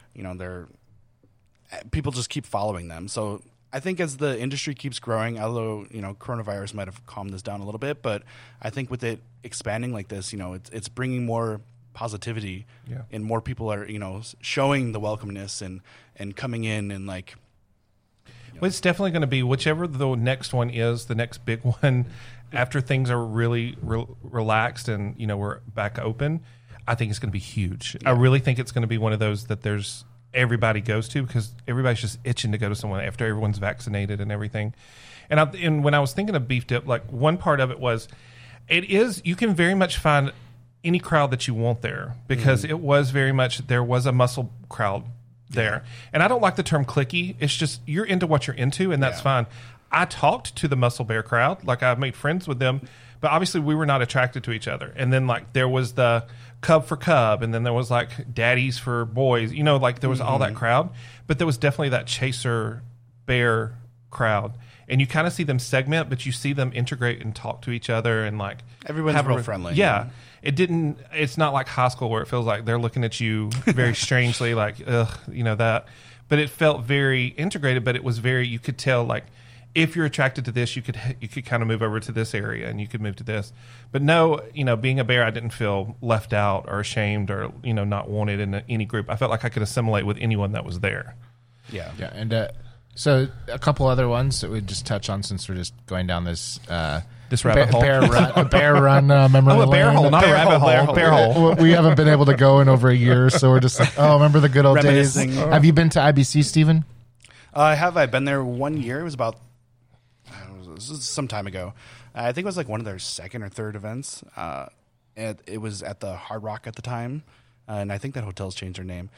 People just keep following them. So I think as the industry keeps growing, although coronavirus might have calmed this down a little bit, but I think with it expanding like this, it's bringing more positivity, and more people are showing the welcomeness and coming in and like. Well, it's definitely going to be whichever the next one is, the next big one, after things are really relaxed and we're back open. I think it's going to be huge. I really think it's going to be one of those that there's everybody goes to because everybody's just itching to go to someone after everyone's vaccinated and everything. And when I was thinking of beef dip, like one part of it was, you can very much find any crowd that you want there because it was very much, there was a muscle crowd there. And I don't like the term cliquey. It's just, you're into what you're into and that's fine. I talked to the Muscle Bear crowd. Like I made friends with them, but obviously we were not attracted to each other. And then like there was the Cub for Cub, and then there was like Daddies for Boys, you know, like there was all that crowd, but there was definitely that Chaser Bear crowd. And you kind of see them segment, but you see them integrate and talk to each other and like Everyone's real friendly. Yeah. It's not like high school where it feels like they're looking at you very strangely, like, ugh, you know, that. But it felt very integrated, but it was very, you could tell like, if you're attracted to this, you could kind of move over to this area and you could move to this. But no, you know, being a bear, I didn't feel left out or ashamed or, you know, not wanted in any group. I felt like I could assimilate with anyone that was there. Yeah. Yeah, and so a couple other ones that we'd just touch on since we're just going down this rabbit hole. Bear run memory lane. A bear hole, not a rabbit hole. Bear hole. We haven't been able to go in over a year, so we're just like, oh, remember the good old days. Have you been to IBC, Stephen? I've been there 1 year. It was about some time ago. I think it was like one of their second or third events. It was at the Hard Rock at the time, and I think that hotel's changed their name.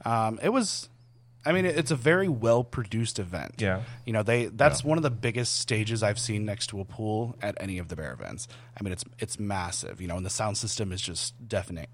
It's a very well produced event. Yeah, you know that's one of the biggest stages I've seen next to a pool at any of the bear events. I mean, it's massive. You know, and the sound system is just deafening.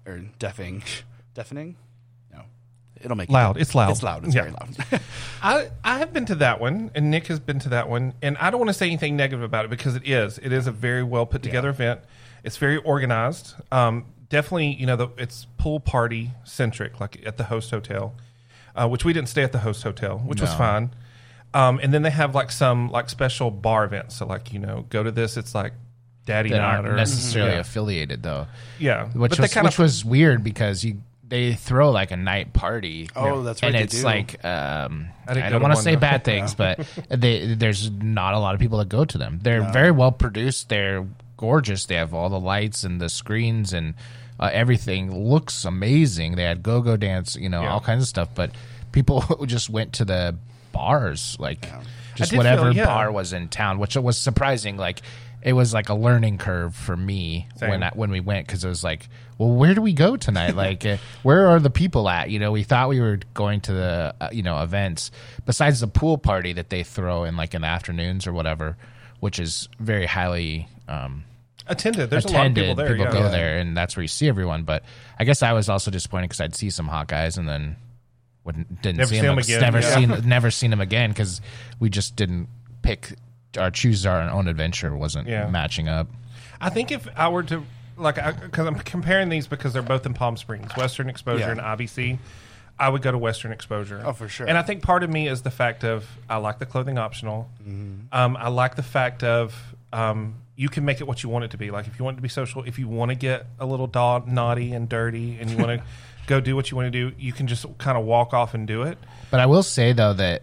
No, it'll make loud. It's loud. It's loud. It's very loud. I have been to that one, and Nick has been to that one, and I don't want to say anything negative about it because it is a very well put together event. It's very organized. Definitely, you know, it's pool party centric, like at the host hotel, which we didn't stay at the host hotel, which was fine. And then they have like some like special bar events. So like, you know, go to this. It's like Daddy That Night aren't or necessarily affiliated though. Yeah, which was weird because they throw like a night party. Oh, that's right. And they it's do. like I go don't to want to one, say though. bad things, but there's not a lot of people that go to them. They're very well produced. They're gorgeous. They have all the lights and the screens and everything looks amazing. They had go-go dance, you know, all kinds of stuff. But people just went to the bars, like just whatever bar was in town, which was surprising. Like it was like a learning curve for me when we went, because it was like, well, where do we go tonight? Like, where are the people at? You know, we thought we were going to the events besides the pool party that they throw in like in the afternoons or whatever, which is very highly attended. There's a lot of people there. People go there, and that's where you see everyone. But I guess I was also disappointed because I'd see some hot guys and then didn't Never see see them again. never seen them again because we just didn't choose our own adventure wasn't matching up. I think if I were to because I'm comparing these because they're both in Palm Springs, Western Exposure and IBC, I would go to Western Exposure. Oh, for sure. And I think part of me is the fact of I like the clothing optional. I like the fact of you can make it what you want it to be. Like if you want it to be social, if you want to get a little naughty and dirty and you want to go do what you want to do, you can just kind of walk off and do it. But I will say, though, that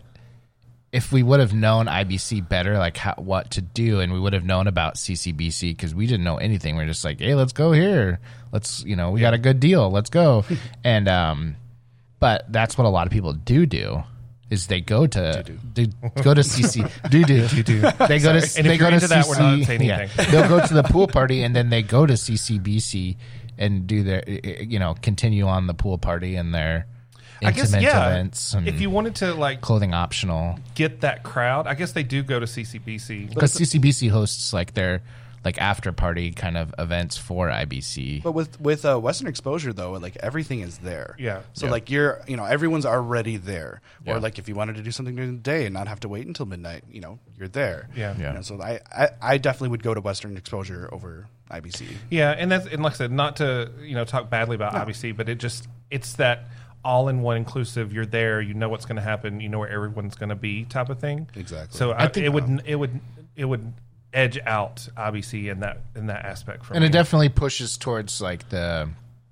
if we would have known IBC better, like what to do, and we would have known about CCBC, because we didn't know anything. We're just like, hey, let's go here. Let's, we got a good deal. Let's go. And but that's what a lot of people do. Is they go to go to CC They go to And if you're into that, we're not saying CC. anything. They'll go to the pool party and then they go to CCBC and do their continue on the pool party and their intimate events. And if you wanted to like clothing optional, get that crowd, I guess they do go to CCBC because CCBC hosts like their like after party kind of events for IBC. But with Western Exposure though, like everything is there. Yeah. So like everyone's already there. Or like if you wanted to do something during the day and not have to wait until midnight, you're there. Yeah. So I definitely would go to Western Exposure over IBC. Yeah, and like I said, not to talk badly about IBC, but it's that all in one inclusive. You're there, you know what's going to happen, you know where everyone's going to be, type of thing. Exactly. So I think it would edge out IBC in that aspect for me. And it definitely pushes towards like the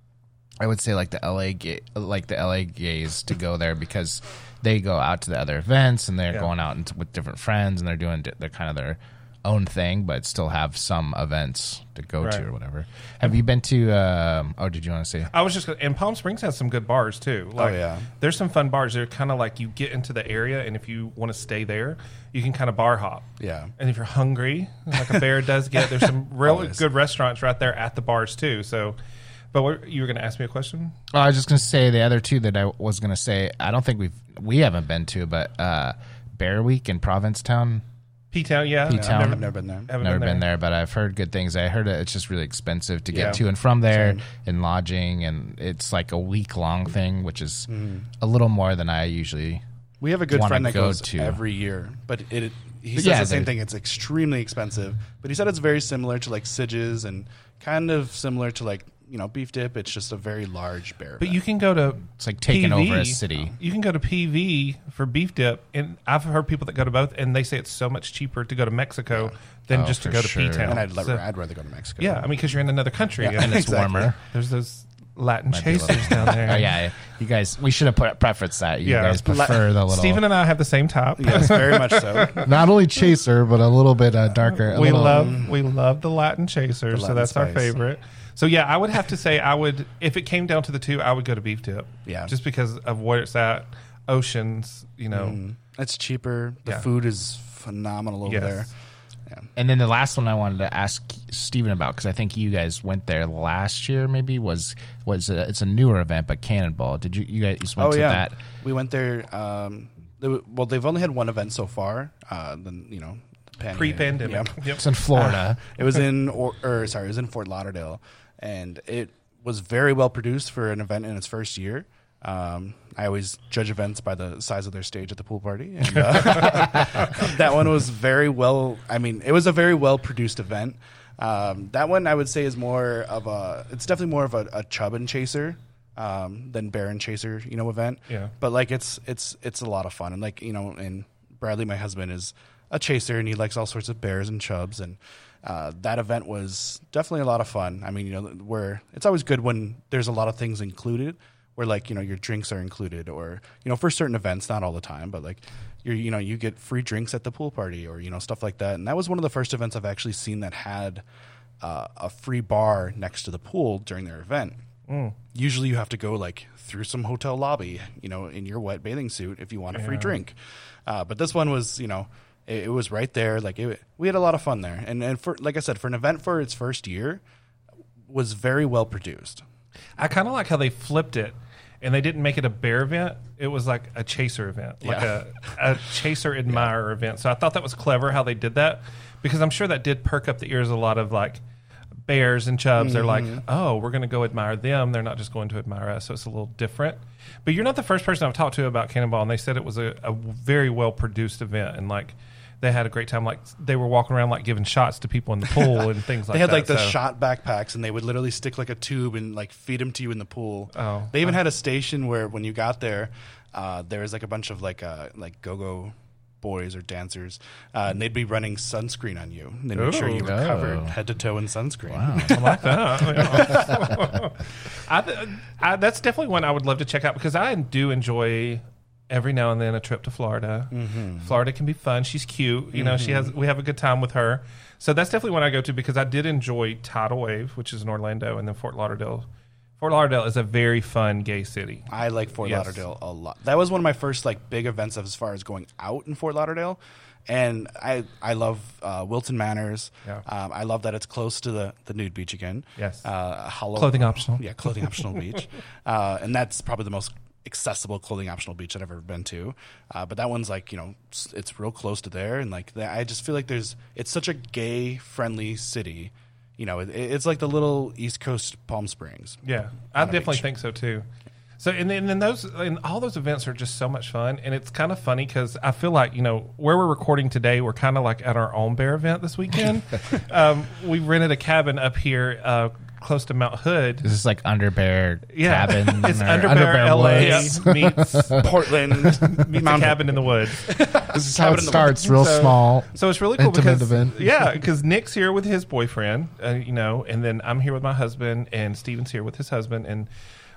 LA gays to go there because they go out to the other events and they're going out with different friends and they're doing their kind of their own thing, but still have some events to go Right. to or whatever. Have you been to? Did you want to say? I was just and Palm Springs has some good bars too. Like, yeah. there's some fun bars. They're kind of like you get into the area, and if you want to stay there, you can kind of bar hop. Yeah. And if you're hungry, like a bear does get, there's some really Always. good restaurants right there at the bars too. So, but you were going to ask me a question? Oh, I was just going to say the other two that I was going to say. I don't think we haven't been to, but Bear Week in Provincetown. P-Town, yeah. P-Town. I've never been there. Haven't Never been there, but I've heard good things. I heard it's just really expensive to get Yeah. to and from there, Same. and lodging, and it's like a week-long thing, which is a little more than I usually. We have a good wanna friend that go goes to. every year, but he says Yeah, the same they- thing. It's extremely expensive, but he said it's very similar to like Sidge's and kind of similar to like Beef Dip. It's just a very large bear. But event. you can go to It's like taking PV. over a city. You can go to PV for beef dip, and I've heard people that go to both, and they say it's so much cheaper to go to Mexico than Oh, just to for go to sure. P-Town. and I'd So- rather go to Mexico. yeah, I mean, because you're in another country, Yeah. And it's Exactly. warmer. there's those Latin Might be a chasers little- down there. Oh yeah, you guys. We should have preferenced that. You Yeah. guys prefer the little. Steven and I have the same top. Yes, very much so. not only chaser, but a little bit darker. we love the Latin chasers, so Latin that's our spice. favorite. So yeah, I would have to say if it came down to the two, I would go to beef dip. Yeah. just because of where it's at, oceans. It's cheaper. The Yeah. food is phenomenal over Yes. there. And then the last one I wanted to ask Steven about, because I think you guys went there last year. Maybe was it's a newer event, but Cannonball. Did you guys went to that? We went there. They've only had one event so far. Pre-pandemic. Yep. Yep. It's in Florida. It was in it was in Fort Lauderdale, and it was very well produced for an event in its first year. I always judge events by the size of their stage at the pool party, and that one was very well. I mean, it was a very well produced event. That one I would say is more of it's definitely more of a chub and chaser than bear and chaser, event. Yeah. But like it's a lot of fun, and like and Bradley, my husband, is a chaser, and he likes all sorts of bears and chubs, and that event was definitely a lot of fun. I mean, where it's always good when there's a lot of things included, where like your drinks are included, or for certain events, not all the time, but like you get free drinks at the pool party, or stuff like that. And that was one of the first events I've actually seen that had a free bar next to the pool during their event. Usually you have to go like through some hotel lobby, in your wet bathing suit if you want a free drink. But this one was, it was right there. Like we had a lot of fun there. And for, like I said, for an event for its first year, was very well produced. I kind of like how they flipped it, and they didn't make it a bear event. It was like a chaser event, like a chaser admirer event. So I thought that was clever how they did that, because I'm sure that did perk up the ears of a lot of like bears and chubs. They're like, oh, we're going to go admire them. They're not just going to admire us. So it's a little different. But you're not the first person I've talked to about Cannonball, and they said it was a very well produced event, and like they had a great time. Like they were walking around like giving shots to people in the pool and things like that. They had like the So- shot backpacks, and they would literally stick like a tube and like feed them to you in the pool. Oh. They even had a station where when you got there, there was like a bunch of like go-go boys or dancers, and they'd be running sunscreen on you. They'd make sure you were covered head to toe in sunscreen. I like that. That's definitely one I would love to check out, because I do enjoy every now and then a trip to Florida. Florida can be fun. She's cute. We have a good time with her. So that's definitely one I go to, because I did enjoy Tidal Wave, which is in Orlando, and then Fort Lauderdale. Fort Lauderdale is a very fun gay city. I like Fort Yes. Lauderdale a lot. That was one of my first like big events as far as going out in Fort Lauderdale, and I love Wilton Manors. Yeah. I love that it's close to the nude beach again. Yes. Clothing optional. Yeah, clothing optional beach, and that's probably the most accessible clothing optional beach I've ever been to. But that one's like it's real close to there, and like I just feel like it's such a gay friendly city. It's like the little East Coast Palm Springs. Yeah, I on a definitely beach. think so too. So and then all those events are just so much fun, and it's kind of funny because I feel like where we're recording today, we're kind of like at our own bear event this weekend. We rented a cabin up here close to Mount Hood. Is this like Under Bear Yeah, cabin? it's or Under Bear LA Woods? meets Portland, meets a cabin in the woods. This is how it in the starts, real So- small. So it's really cool Intimate because event. because Nick's here with his boyfriend, and then I'm here with my husband, and Steven's here with his husband, and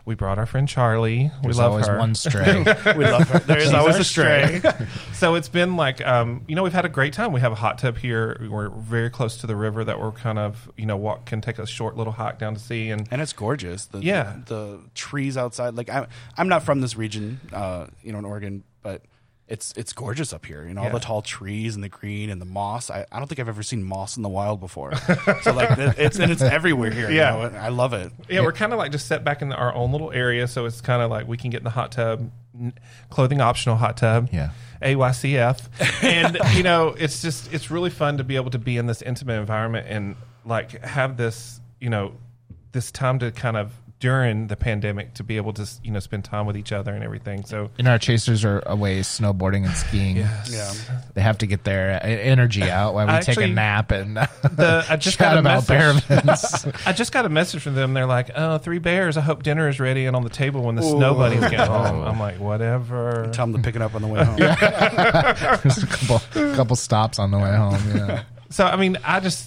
We brought our friend Charlie. There's we love always her. one stray. We love her. There is She's always our a stray. So it's been like, we've had a great time. We have a hot tub here. We're very close to the river that we're kind of, can take a short little hike down to see. And it's gorgeous. Yeah. The trees outside. Like I'm not from this region, in Oregon, but it's gorgeous up here. All the tall trees and the green and the moss. I don't think I've ever seen moss in the wild before. So like it's everywhere here. Yeah. I love it. yeah, we're kind of like just set back in our own little area. So it's kind of like we can get in the hot tub, clothing optional hot tub. Yeah. AYCF. And, it's really fun to be able to be in this intimate environment and like have this, this time to kind of during the pandemic to be able to, spend time with each other and everything. So, And our chasers are away snowboarding and skiing. Yeah. They have to get their energy out while we take a nap and I just chat got a about bear message. events. I just got a message from them. They're like, "Oh, 3 bears. I hope dinner is ready and on the table when the snow bunnies get home." I'm like, "Whatever." Tell them to pick it up on the way home. There's a couple stops on the way home. Yeah. So, I mean,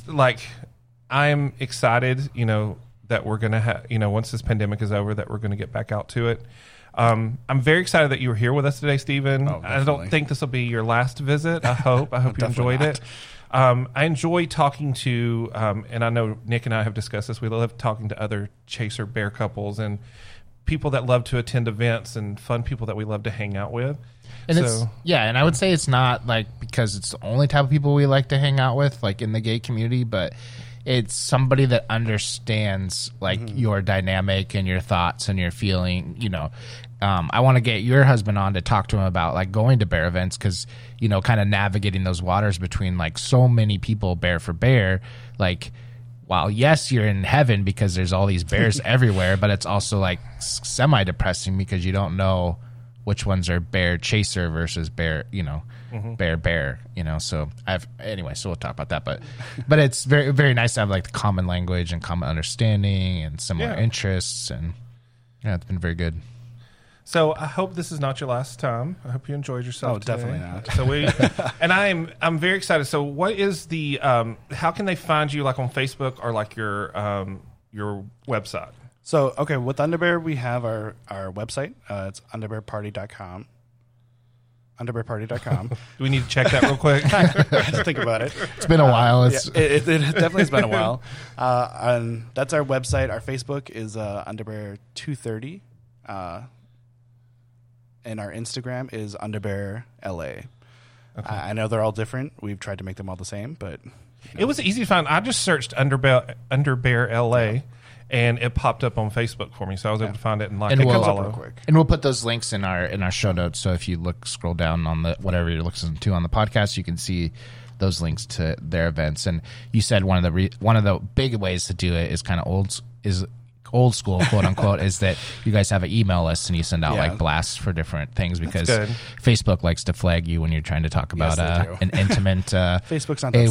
I'm excited, that we're going to have, once this pandemic is over, that we're going to get back out to it. I'm very excited that you were here with us today, Stephen. Oh, I don't think this will be your last visit. I hope you enjoyed it. I enjoy talking to, and I know Nick and I have discussed this, we love talking to other chaser bear couples and people that love to attend events and fun people that we love to hang out with. And and I would say it's not like because it's the only type of people we like to hang out with, like in the gay community, but it's somebody that understands like your dynamic and your thoughts and your feeling. I want to get your husband on to talk to him about like going to bear events because kind of navigating those waters between like so many people bear for bear. Like, while yes, you're in heaven because there's all these bears everywhere, but it's also like semi depressing because you don't know which ones are bear chaser versus bear, bear, so so we'll talk about that, but it's very, very nice to have like the common language and common understanding and similar interests. And it's been very good. So I hope this is not your last time. I hope you enjoyed yourself. Oh, today. definitely not. So and I'm very excited. So what is the, how can they find you like on Facebook or like your website? So, okay, with Underbear, we have our website. It's underbearparty.com. Underbearparty.com. Do we need to check that real quick? I had to think about it. It's been a while. It definitely has been a while. And that's our website. Our Facebook is Underbear230. And our Instagram is UnderbearLA. Okay. I know they're all different. We've tried to make them all the same, but... It was easy to find. I just searched Underbear LA, and it popped up on Facebook for me, so I was able to find it and it comes up real quick. And we'll put those links in our show notes. So if you scroll down on the whatever you're listening to on the podcast, you can see those links to their events. And you said one of the big ways to do it is kind of old school, quote unquote, is that you guys have an email list and you send out like blasts for different things because Facebook likes to flag you when you're trying to talk about an intimate Facebook's not that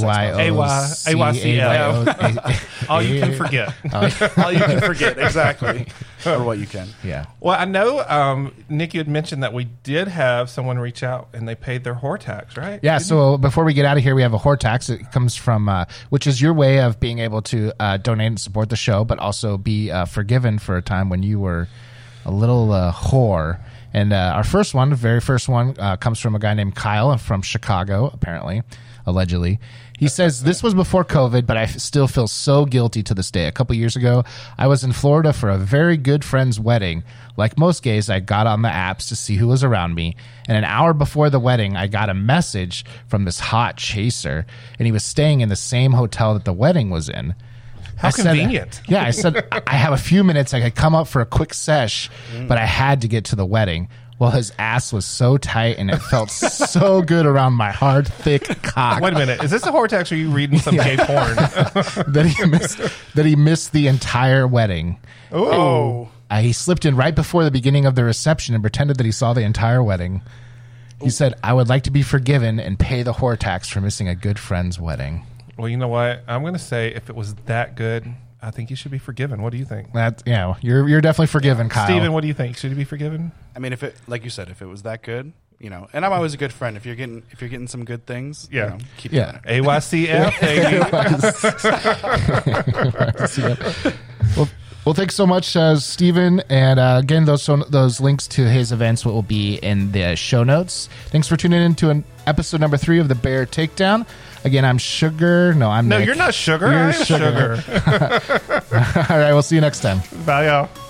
AYCF. All you can forget. All you can forget, exactly. Or what you can. Yeah. Well, I know, Nick, you had mentioned that we did have someone reach out and they paid their whore tax, right? Yeah, so before we get out of here, we have a whore tax. It comes from, which is your way of being able to donate and support the show, but also be forgiven for a time when you were a little whore. And our very first one comes from a guy named Kyle from Chicago, apparently, allegedly. He says, this was before COVID, but I still feel so guilty to this day. A couple years ago, I was in Florida for a very good friend's wedding. Like most gays, I got on the apps to see who was around me. And an hour before the wedding, I got a message from this hot chaser. And he was staying in the same hotel that the wedding was in. How convenient. I said, I have a few minutes. I could come up for a quick sesh, but I had to get to the wedding. Well, his ass was so tight and it felt so good around my hard, thick cock. Wait a minute. Is this a whore tax or are you reading some gay porn? that he missed the entire wedding. Oh. He slipped in right before the beginning of the reception and pretended that he saw the entire wedding. He said, I would like to be forgiven and pay the whore tax for missing a good friend's wedding. Well, you know what? I'm going to say if it was that good, I think you should be forgiven. What do you think? You're definitely forgiven, Kyle. Steven, what do you think? Should you be forgiven? I mean, if it, like you said, if it was that good, and I'm always a good friend. If you're getting some good things, keep doing it. AYCF, baby. Well, Well, thanks so much, Steven. And again, those links to his events will be in the show notes. Thanks for tuning in to episode number 3 of the Bear Takedown. Again, I'm Sugar. No, I'm No, Nick. you're not Sugar. You're I am Sugar. All right, we'll see you next time. Bye, y'all.